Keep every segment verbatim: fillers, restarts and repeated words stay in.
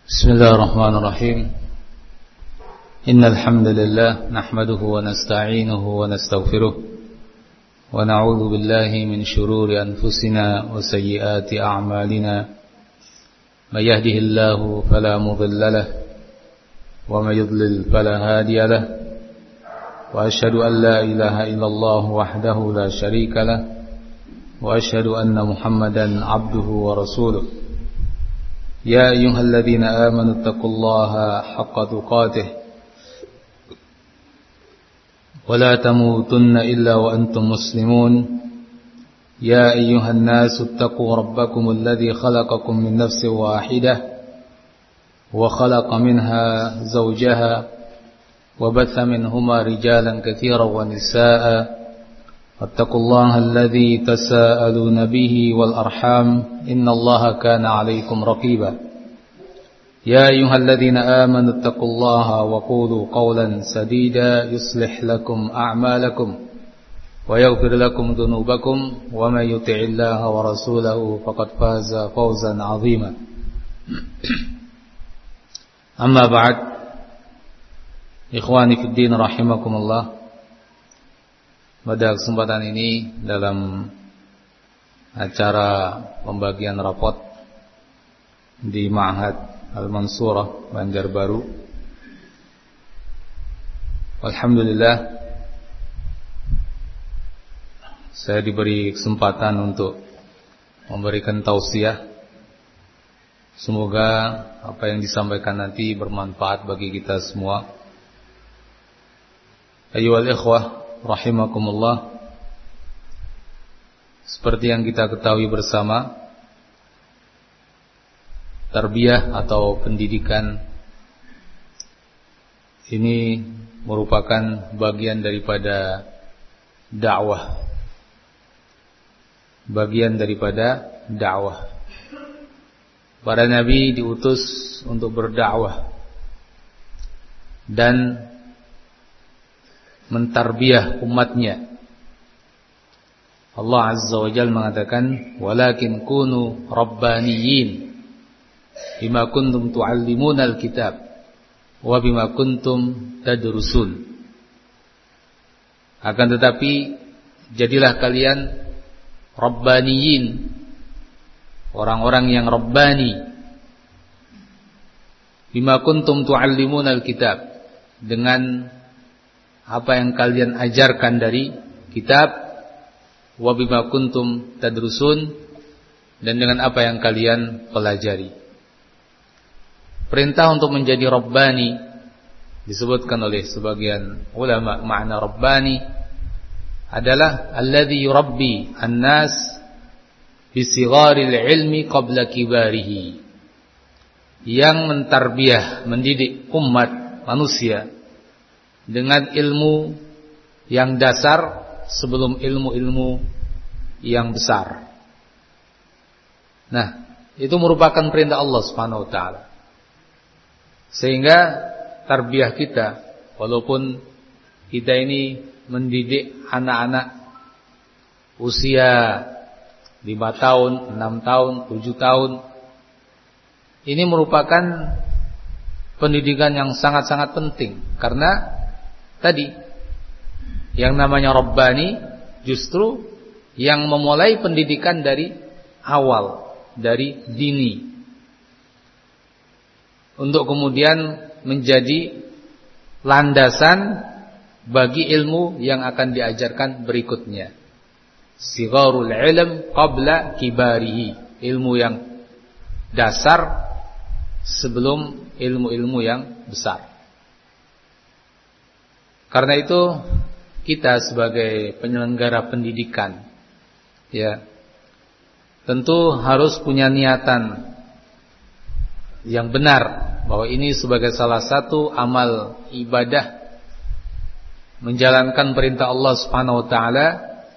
بسم الله الرحمن الرحيم إن الحمد لله نحمده ونستعينه ونستغفره ونعوذ بالله من شرور أنفسنا وسيئات أعمالنا من يهده الله فلا مضل له ومن يضلل فلا هادي له وأشهد أن لا إله إلا الله وحده لا شريك له وأشهد أن محمدا عبده ورسوله يا أيها الذين آمنوا اتقوا الله حق تقاته ولا تموتن إلا وأنتم مسلمون يا أيها الناس اتقوا ربكم الذي خلقكم من نفس واحدة وخلق منها زوجها وبث منهما رجالا كثيرا ونساء واتقوا الله الذي تساءلون به والأرحام إن الله كان عليكم رقيبا يا أيها الذين آمنوا اتقوا الله وقولوا قولا سديدا يصلح لكم أعمالكم ويغفر لكم ذنوبكم ومن يطع الله ورسوله فقد فاز فوزا عظيما أما بعد إخواني في الدين رحمكم الله. Pada kesempatan ini dalam acara pembagian rapot di Ma'had Al-Mansurah Banjarbaru, alhamdulillah saya diberi kesempatan untuk memberikan tausiah. Semoga apa yang disampaikan nanti bermanfaat bagi kita semua. Ayyuhal ikhwah rahimakumullah, seperti yang kita ketahui bersama, tarbiyah atau pendidikan ini merupakan bagian daripada dakwah. Bagian daripada dakwah. Para nabi diutus untuk berdakwah dan mentarbiyah umatnya. Allah Azza wa Jalla mengatakan, "Walakin kunu rabbaniyin bima kuntum tu'allimuna al-kitab wa bima kuntum tadrusun." Akan tetapi jadilah kalian rabbaniyin, orang-orang yang rabbani, bima kuntum tu'allimuna al-kitab, dengan apa yang kalian ajarkan dari kitab, wa bima kuntum tadrusun, dan dengan apa yang kalian pelajari. Perintah untuk menjadi rabbani disebutkan oleh sebagian ulama, makna rabbani adalah alladhi yurabbi an-nas bisigharil ilmi qabla kibarihi, yang mentarbiyah, mendidik umat manusia dengan ilmu yang dasar sebelum ilmu-ilmu yang besar. Nah, itu merupakan perintah Allah Subhanahu wa taala. Sehingga tarbiyah kita, walaupun kita ini mendidik anak-anak usia lima tahun, enam tahun, tujuh tahun, ini merupakan pendidikan yang sangat-sangat penting. Karena tadi yang namanya rabbani justru yang memulai pendidikan dari awal, dari dini, untuk kemudian menjadi landasan bagi ilmu yang akan diajarkan berikutnya. Sigharul ilm qabla kibarihi, ilmu yang dasar sebelum ilmu-ilmu yang besar. Karena itu kita sebagai penyelenggara pendidikan, ya, tentu harus punya niatan yang benar bahwa ini sebagai salah satu amal ibadah, menjalankan perintah Allah Subhanahu wa taala,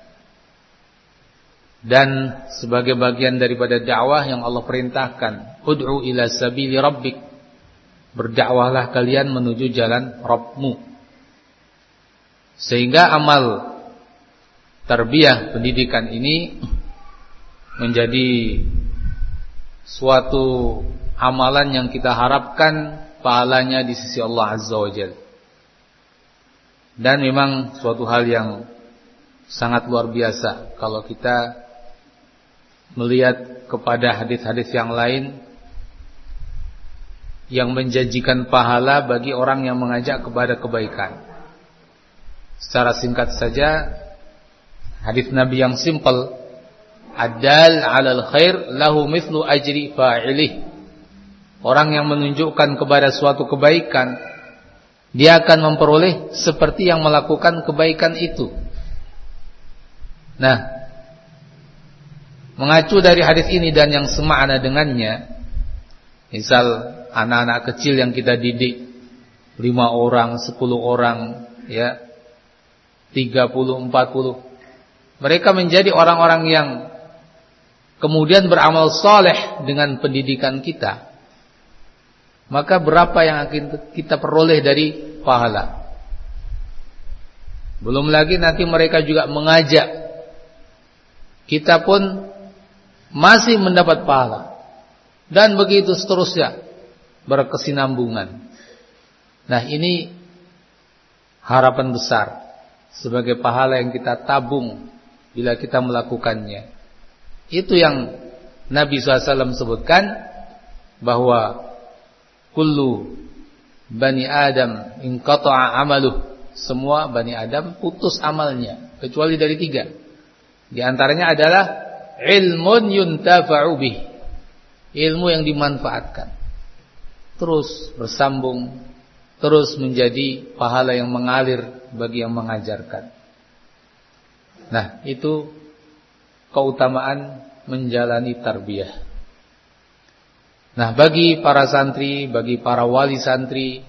dan sebagai bagian daripada dakwah yang Allah perintahkan, ud'u ila sabili rabbik, berdakwahlah kalian menuju jalan Rabbmu. Sehingga amal tarbiyah pendidikan ini menjadi suatu amalan yang kita harapkan pahalanya di sisi Allah Azza wa Jalla. Dan memang suatu hal yang sangat luar biasa kalau kita melihat kepada hadis-hadis yang lain yang menjanjikan pahala bagi orang yang mengajak kepada kebaikan. Secara singkat saja, hadis Nabi yang simpel, ad-dal 'alal khair lahu mithlu ajri fa'ilih. Orang yang menunjukkan kepada suatu kebaikan, dia akan memperoleh seperti yang melakukan kebaikan itu. Nah, mengacu dari hadis ini dan yang semakna dengannya, misal anak-anak kecil yang kita didik, lima orang, sepuluh orang, ya, tiga puluh, empat puluh, mereka menjadi orang-orang yang kemudian beramal saleh dengan pendidikan kita. Maka berapa yang akan kita peroleh dari pahala? Belum lagi nanti mereka juga mengajak, kita pun masih mendapat pahala. Dan begitu seterusnya, berkesinambungan. Nah, ini harapan besar sebagai pahala yang kita tabung bila kita melakukannya. Itu yang Nabi shallallahu alaihi wasallam sebutkan, bahwa kullu bani Adam inqata'a amaluh, semua bani Adam putus amalnya kecuali dari tiga. Di antaranya adalah ilmun yuntafa'u bih, ilmu yang dimanfaatkan, terus bersambung, terus menjadi pahala yang mengalir bagi yang mengajarkan. Nah, itu keutamaan menjalani tarbiyah. Nah, bagi para santri, bagi para wali santri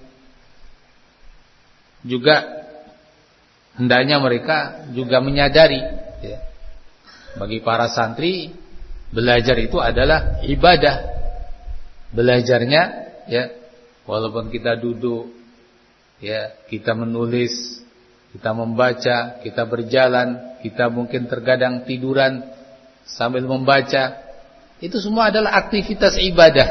juga hendaknya mereka juga menyadari, ya, bagi para santri belajar itu adalah ibadah. Belajarnya, ya, walaupun kita duduk, ya, kita menulis, kita membaca, kita berjalan, kita mungkin terkadang tiduran sambil membaca, itu semua adalah aktivitas ibadah.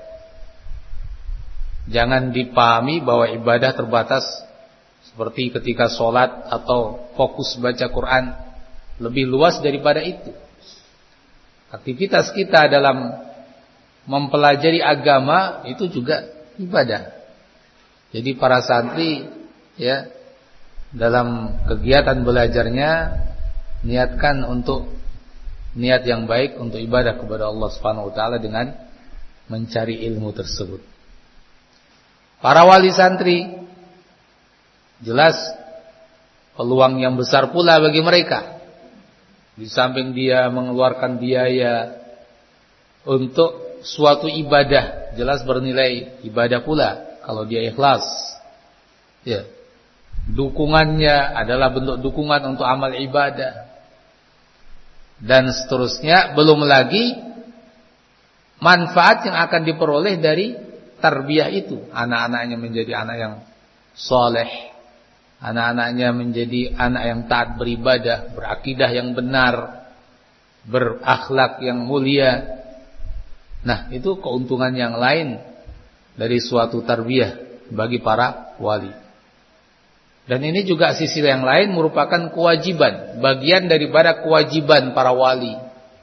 Jangan dipahami bahwa ibadah terbatas seperti ketika sholat atau fokus baca Quran. Lebih luas daripada itu. Aktivitas kita dalam mempelajari agama itu juga ibadah. Jadi para santri, ya, dalam kegiatan belajarnya niatkan untuk niat yang baik untuk ibadah kepada Allah Subhanahu wa taala dengan mencari ilmu tersebut. Para wali santri jelas peluang yang besar pula bagi mereka. Di samping dia mengeluarkan biaya untuk suatu ibadah, jelas bernilai ibadah pula kalau dia ikhlas. Ya. Dukungannya adalah bentuk dukungan untuk amal ibadah. Dan seterusnya, belum lagi manfaat yang akan diperoleh dari tarbiyah itu. Anak-anaknya menjadi anak yang soleh, anak-anaknya menjadi anak yang taat beribadah, berakidah yang benar, berakhlak yang mulia. Nah, itu keuntungan yang lain dari suatu tarbiyah bagi para wali. Dan ini juga sisi yang lain merupakan kewajiban, bagian daripada kewajiban para wali.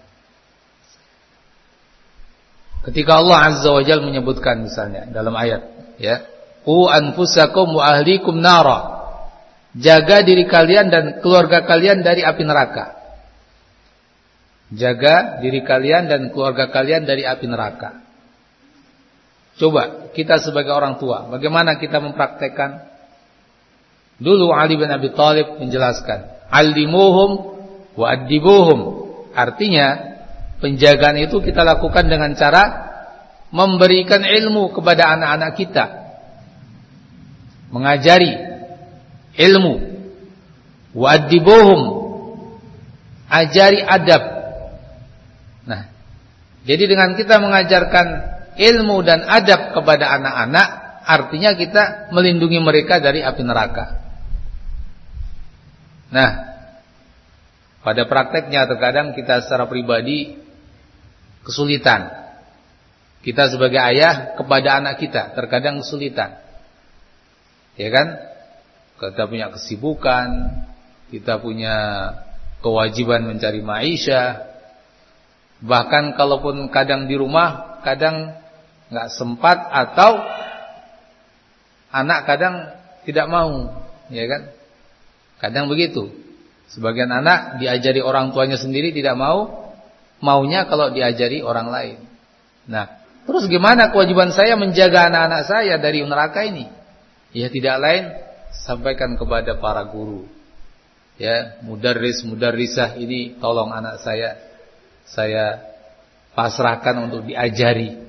Ketika Allah Azza wa Jalla menyebutkan misalnya dalam ayat, ya, qu anfusakum wa ahlikum nara, jaga diri kalian dan keluarga kalian dari api neraka. Jaga diri kalian dan keluarga kalian dari api neraka. Coba kita sebagai orang tua, bagaimana kita mempraktekkan? Dulu Ali bin Abi Thalib menjelaskan, allimuhum wa addibuhum. Artinya, penjagaan itu kita lakukan dengan cara memberikan ilmu kepada anak-anak kita, mengajari ilmu. Wa addibuhum, ajari adab. Nah, jadi dengan kita mengajarkan ilmu dan adab kepada anak-anak, artinya kita melindungi mereka dari api neraka. Nah, pada prakteknya terkadang kita secara pribadi kesulitan Kita sebagai ayah kepada anak kita terkadang kesulitan. Ya kan? Kita punya kesibukan, kita punya kewajiban mencari maisha. Bahkan kalaupun kadang di rumah, kadang enggak sempat atau anak kadang tidak mau, ya kan? Kadang begitu. Sebagian anak diajari orang tuanya sendiri tidak mau, maunya kalau diajari orang lain. Nah, terus gimana kewajiban saya menjaga anak-anak saya dari neraka ini? Ya tidak lain sampaikan kepada para guru. Ya, mudarris, mudarrisah ini tolong anak saya saya pasrahkan untuk diajari.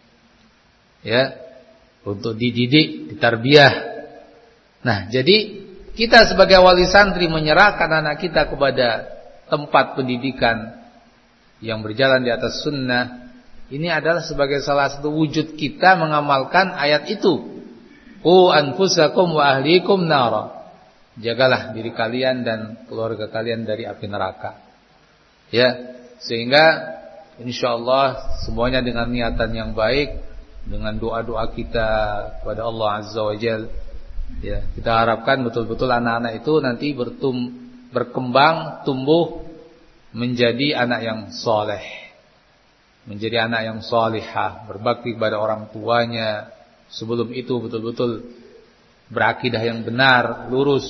Ya, untuk dididik, ditarbiyah. Nah, jadi kita sebagai wali santri menyerahkan anak kita kepada tempat pendidikan yang berjalan di atas sunnah. Ini adalah sebagai salah satu wujud kita mengamalkan ayat itu. Qu anfusakum wa ahlikum nara. Jagalah diri kalian dan keluarga kalian dari api neraka. Ya, sehingga insyaallah semuanya dengan niatan yang baik, dengan doa-doa kita kepada Allah Azza wa Jalla, ya, kita harapkan betul-betul anak-anak itu nanti bertum, berkembang, tumbuh menjadi anak yang soleh, menjadi anak yang solihah, berbakti kepada orang tuanya. Sebelum itu betul-betul berakidah yang benar, lurus,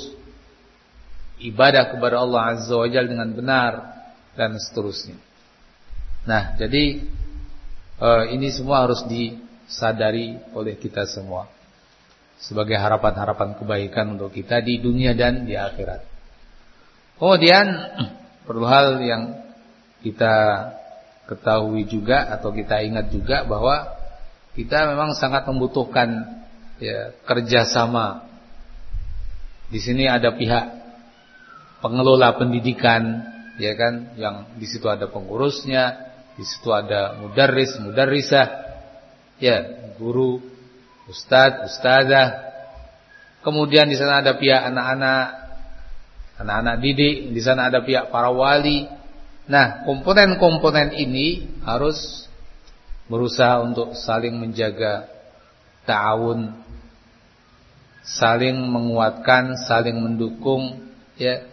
ibadah kepada Allah Azza wa Jalla dengan benar, dan seterusnya. Nah, jadi eh, ini semua harus disadari oleh kita semua sebagai harapan-harapan kebaikan untuk kita di dunia dan di akhirat. Kemudian perlu hal yang kita ketahui juga atau kita ingat juga bahwa kita memang sangat membutuhkan ya, kerjasama. Di sini ada pihak pengelola pendidikan, ya kan, yang di situ ada pengurusnya, di situ ada mudarris, mudarrisah, ya, guru, ustadz, ustadzah. Kemudian di sana ada pihak anak-anak, anak-anak didik, di sana ada pihak para wali. Nah, komponen-komponen ini harus berusaha untuk saling menjaga ta'awun, saling menguatkan, saling mendukung, ya.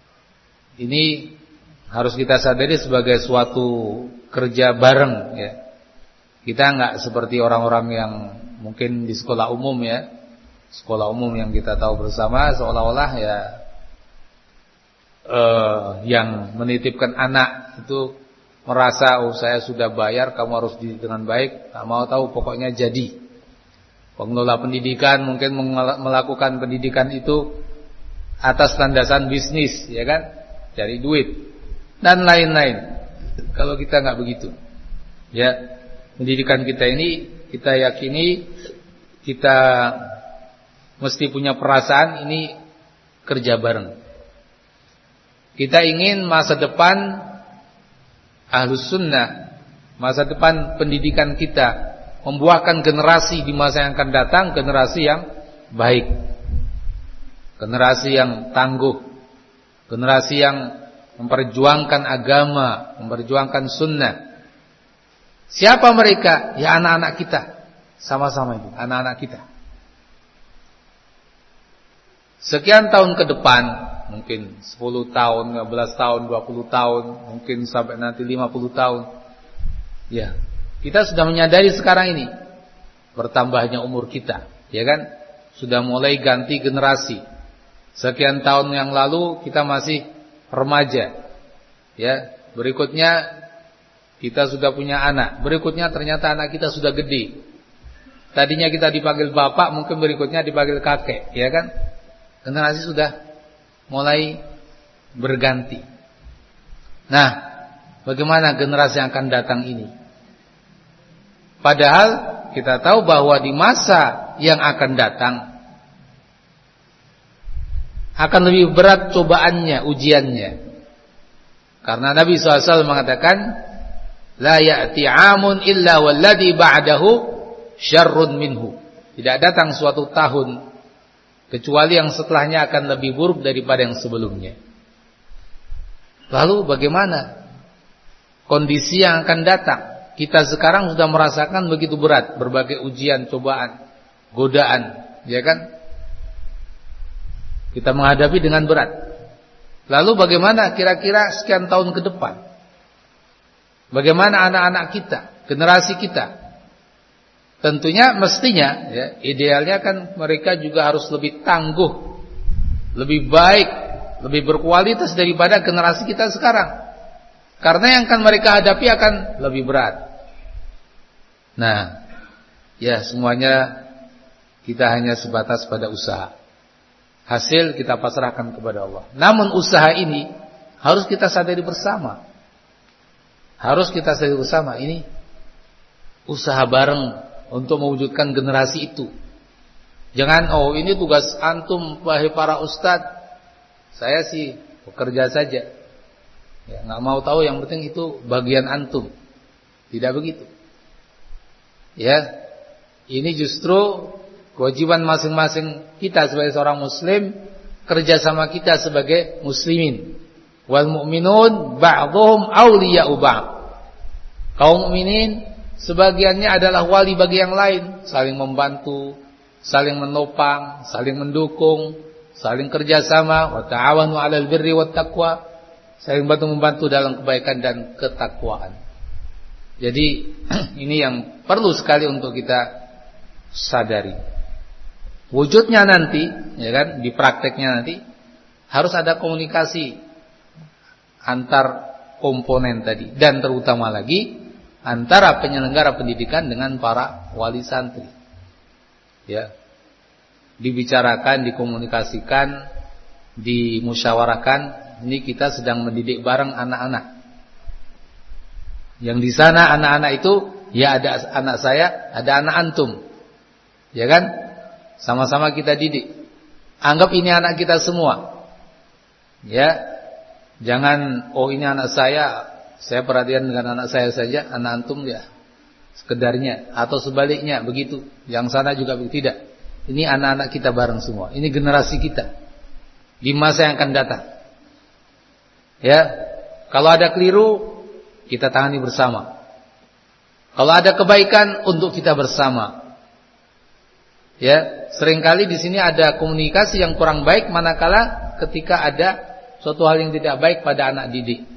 Ini harus kita sadari sebagai suatu kerja bareng, ya. Kita enggak seperti orang-orang yang mungkin di sekolah umum, ya. Sekolah umum yang kita tahu bersama seolah-olah ya eh, yang menitipkan anak itu merasa, oh saya sudah bayar, kamu harus didik dengan baik, tak mau tahu pokoknya jadi. Pengelola pendidikan mungkin melakukan pendidikan itu atas landasan bisnis, ya kan, cari duit dan lain-lain. Kalau kita nggak begitu, ya, pendidikan kita ini kita yakini kita mesti punya perasaan ini kerja bareng. Kita ingin masa depan Ahlus Sunnah, masa depan pendidikan kita membuahkan generasi di masa yang akan datang, generasi yang baik, generasi yang tangguh, generasi yang memperjuangkan agama, memperjuangkan sunnah. Siapa mereka? Ya anak-anak kita, sama-sama itu, anak-anak kita. Sekian tahun ke depan, mungkin sepuluh tahun, lima belas tahun, dua puluh tahun, mungkin sampai nanti lima puluh tahun. Ya, kita sudah menyadari sekarang ini bertambahnya umur kita, ya kan? Sudah mulai ganti generasi. Sekian tahun yang lalu kita masih remaja. Ya, berikutnya kita sudah punya anak. Berikutnya ternyata anak kita sudah gede. Tadinya kita dipanggil bapak, mungkin berikutnya dipanggil kakek, ya kan? Generasi sudah mulai berganti. Nah, bagaimana generasi yang akan datang ini? Padahal kita tahu bahwa di masa yang akan datang akan lebih berat cobaannya, ujiannya. Karena Nabi shallallahu alaihi wasallam mengatakan, la ya'ti 'amun illa walladhi ba'dahu syarrun minhu. Tidak datang suatu tahun kecuali yang setelahnya akan lebih buruk daripada yang sebelumnya. Lalu bagaimana kondisi yang akan datang? kita sekarang sudah merasakan begitu berat berbagai ujian, cobaan, godaan, ya kan? Kita menghadapi dengan berat. Lalu bagaimana kira-kira sekian tahun ke depan? Bagaimana anak-anak kita, generasi kita? Tentunya mestinya ya, idealnya kan mereka juga harus lebih tangguh, lebih baik, lebih berkualitas daripada generasi kita sekarang. Karena yang akan mereka hadapi akan lebih berat. Nah, ya semuanya kita hanya sebatas pada usaha. Hasil kita pasrahkan kepada Allah. Namun usaha ini harus kita sadari bersama. Harus kita sadari bersama. Ini usaha bareng untuk mewujudkan generasi itu. Jangan, oh ini tugas antum wahai para ustadz, saya sih bekerja saja. Ya, nggak mau tahu, yang penting itu bagian antum. Tidak begitu. Ya, ini justru kewajiban masing-masing kita sebagai seorang muslim, kerjasama kita sebagai muslimin. Wal mu'minun ba'dhum awliya'u ba'd. Kaum mukminin sebagiannya adalah wali bagi yang lain, saling membantu, saling menopang, saling mendukung, saling kerjasama. Wa ta'awanu 'alal birri wat taqwa, saling bantu-membantu dalam kebaikan dan ketakwaan. Jadi ini yang perlu sekali untuk kita sadari. Wujudnya nanti, ya kan, di prakteknya nanti harus ada komunikasi antar komponen tadi, dan terutama lagi antara penyelenggara pendidikan dengan para wali santri. Ya. Dibicarakan, dikomunikasikan, dimusyawarahkan, ini kita sedang mendidik bareng anak-anak. Yang di sana anak-anak itu ya ada anak saya, ada anak antum. Ya kan? Sama-sama kita didik. Anggap ini anak kita semua. Ya. Jangan, oh ini anak saya, saya perhatian dengan anak saya saja, anak antum ya sekedarnya, atau sebaliknya begitu. Yang sana juga begitu. Tidak. Ini anak-anak kita bareng semua. Ini generasi kita di masa yang akan datang. Ya. Kalau ada keliru, kita tangani bersama. Kalau ada kebaikan, untuk kita bersama. Ya, seringkali di sini ada komunikasi yang kurang baik manakala ketika ada suatu hal yang tidak baik pada anak didik.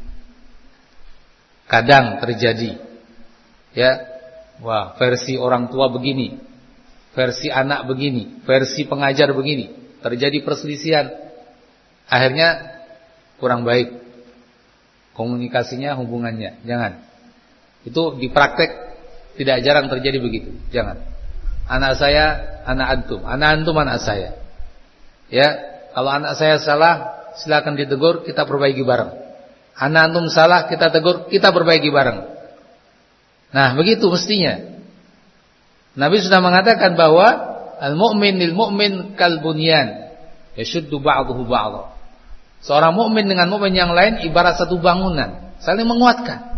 Kadang terjadi. Ya. Wah, versi orang tua begini, versi anak begini, versi pengajar begini. Terjadi perselisihan. Akhirnya kurang baik komunikasinya, hubungannya. Jangan. Itu di praktek tidak jarang terjadi begitu. Jangan. Anak saya, anak antum, anak antum, anak saya. Ya, kalau anak saya salah, silakan ditegur, kita perbaiki bareng. Anak antum salah, kita tegur, kita perbaiki bareng. Nah, begitu mestinya. Nabi sudah mengatakan bahwa al-mu'min lil mu'min kal bunyan, yashuddu ba'dahu ba'dha. Seorang mukmin dengan mukmin yang lain ibarat satu bangunan, saling menguatkan.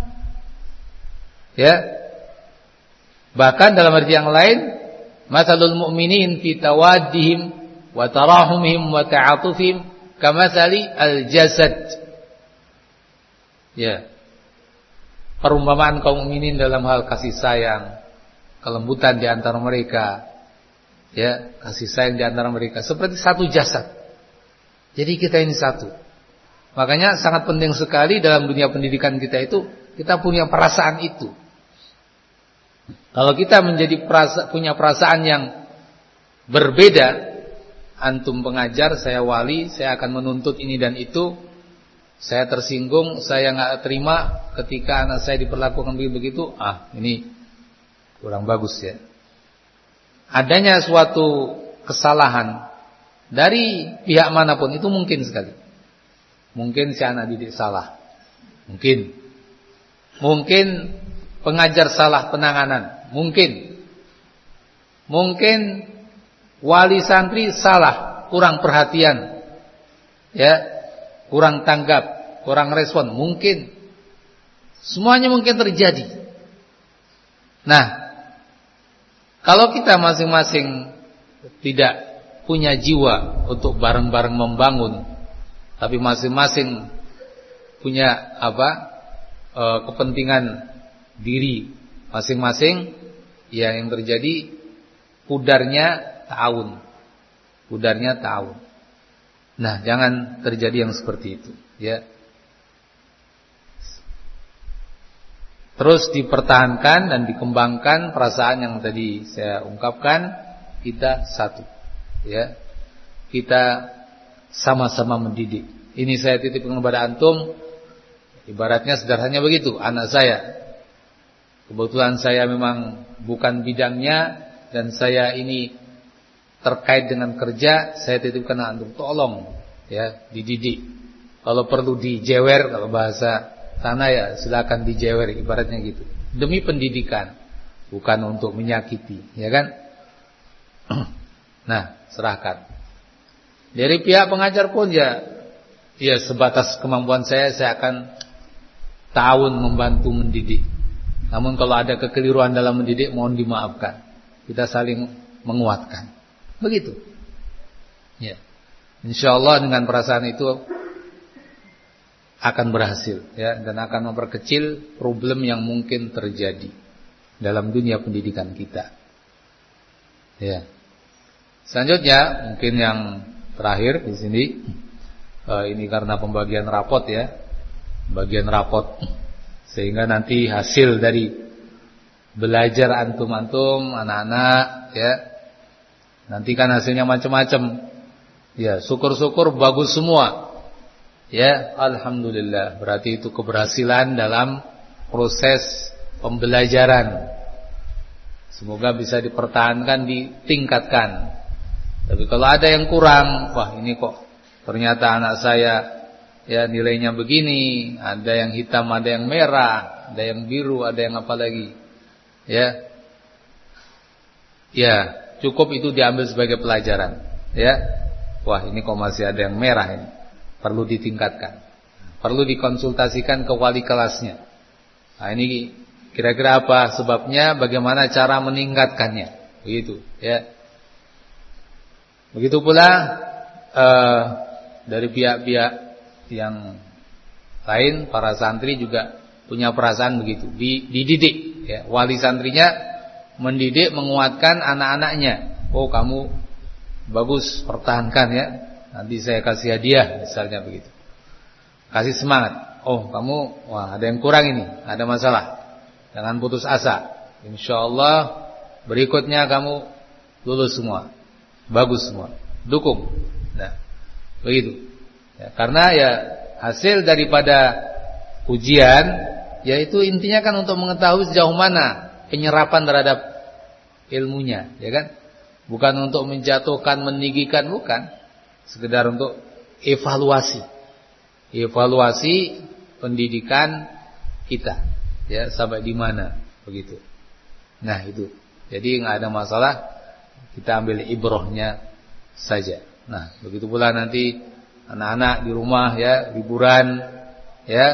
Ya. Bahkan dalam arti yang lain, mathalul mu'minin fi tawaddihim wa tarahumihim wa ta'atufihim kamathali al-jasad. Ya. Perumpamaan kaum mukminin dalam hal kasih sayang, kelembutan di antara mereka, ya, kasih sayang di antara mereka seperti satu jasad. Jadi kita ini satu. Makanya sangat penting sekali dalam dunia pendidikan kita itu kita punya perasaan itu. Kalau kita menjadi perasa, punya perasaan yang berbeda, antum pengajar, saya wali, saya akan menuntut ini dan itu, saya tersinggung, saya nggak terima ketika anak saya diperlakukan begitu, ah ini kurang bagus ya. Adanya suatu kesalahan dari pihak manapun itu mungkin sekali. Mungkin si anak didik salah, mungkin, mungkin pengajar salah penanganan, mungkin, mungkin wali santri salah, kurang perhatian, ya, kurang tanggap, kurang respon, mungkin, semuanya mungkin terjadi. Nah, kalau kita masing-masing tidak punya jiwa untuk bareng-bareng membangun, tapi masing-masing punya apa e, kepentingan diri Masing-masing ya yang terjadi pudarnya ta'awun. Pudarnya ta'awun. Nah, jangan terjadi yang seperti itu, ya. Terus dipertahankan dan dikembangkan perasaan yang tadi saya ungkapkan, kita satu, ya. Kita sama-sama mendidik. Ini saya titipkan kepada antum. Ibaratnya sederhananya begitu, anak saya. Kebetulan saya memang bukan bidangnya dan saya ini terkait dengan kerja, saya titipkan antum, tolong ya dididik. Kalau perlu dijewer, kalau bahasa sana ya silakan dijewer, ibaratnya gitu. Demi pendidikan, bukan untuk menyakiti, ya kan? Nah, serahkan. Dari pihak pengajar pun ya, ya sebatas kemampuan saya, saya akan ta'awun membantu mendidik. Namun kalau ada kekeliruan dalam mendidik, mohon dimaafkan. Kita saling menguatkan. Begitu. Ya. Insyaallah dengan perasaan itu akan berhasil, ya, dan akan memperkecil problem yang mungkin terjadi dalam dunia pendidikan kita. Ya. Selanjutnya mungkin yang terakhir di sini, uh, ini karena pembagian rapot ya, bagian rapot. Sehingga nanti hasil dari belajar antum-antum, anak-anak, ya, nanti kan hasilnya macam-macam. Ya, syukur-syukur bagus semua. Ya, alhamdulillah. Berarti itu keberhasilan dalam proses pembelajaran. Semoga bisa dipertahankan, ditingkatkan. Tapi kalau ada yang kurang, wah ini kok ternyata anak saya ya nilainya begini, ada yang hitam, ada yang merah, ada yang biru, ada yang apa lagi. Ya. Ya, cukup itu diambil sebagai pelajaran, ya. Wah, ini kok masih ada yang merah ini. Perlu ditingkatkan. Perlu dikonsultasikan ke wali kelasnya. Nah, ini kira-kira apa sebabnya, bagaimana cara meningkatkannya. Begitu, ya. Begitu pula uh, dari pihak-pihak yang lain, para santri juga punya perasaan begitu, dididik ya, wali santrinya mendidik, menguatkan anak-anaknya. Oh, kamu bagus, pertahankan ya, nanti saya kasih hadiah misalnya begitu. Kasih semangat. Oh, kamu wah ada yang kurang ini, ada masalah, jangan putus asa, insyaallah berikutnya kamu lulus semua, bagus semua, dukung. Nah, begitu. Ya, karena ya hasil daripada ujian, yaitu intinya kan untuk mengetahui sejauh mana penyerapan terhadap ilmunya, ya kan? Bukan untuk menjatuhkan, meninggikan, bukan. Sekedar untuk evaluasi, evaluasi pendidikan kita, ya sampai di mana, begitu. Nah itu, jadi nggak ada masalah, kita ambil ibrohnya saja. Nah begitu pula nanti anak-anak di rumah ya, liburan ya,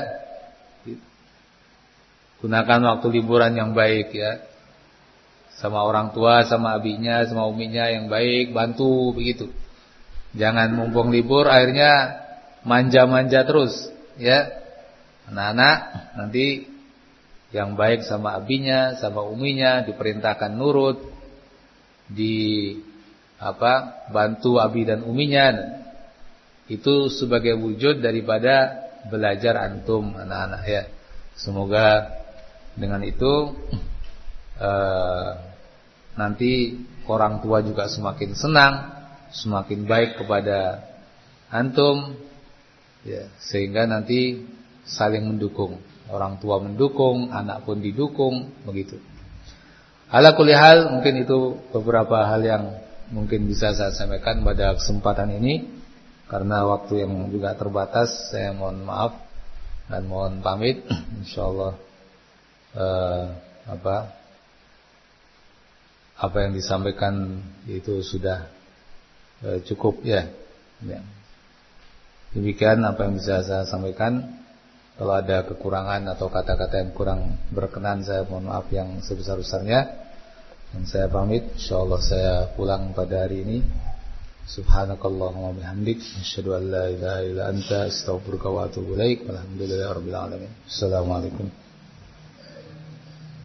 gunakan waktu liburan yang baik ya, sama orang tua, sama abinya, sama uminya yang baik, bantu begitu. Jangan mumpung libur akhirnya manja-manja terus ya. Anak-anak nanti yang baik sama abinya, sama uminya, diperintahkan nurut, di apa bantu abi dan uminya. Itu sebagai wujud daripada belajar antum anak-anak ya. Semoga dengan itu eh, nanti orang tua juga semakin senang, semakin baik kepada antum ya, sehingga nanti saling mendukung. Orang tua mendukung, anak pun didukung, begitu. Ala kulli hal, mungkin itu beberapa hal yang mungkin bisa saya sampaikan pada kesempatan ini. Karena waktu yang juga terbatas, saya mohon maaf dan mohon pamit. Insyaallah eh, apa apa yang disampaikan itu sudah eh, cukup ya. Ya. Demikian apa yang bisa saya sampaikan. Kalau ada kekurangan atau kata-kata yang kurang berkenan, saya mohon maaf yang sebesar-besarnya. Dan saya pamit. Insyaallah saya pulang pada hari ini. Subhanakallahumma bihamdik, asyhadu an la ilaha illa anta, astaghfiruka wa atubu ilaik. Walhamdulillahirabbil alamin. Assalamualaikum.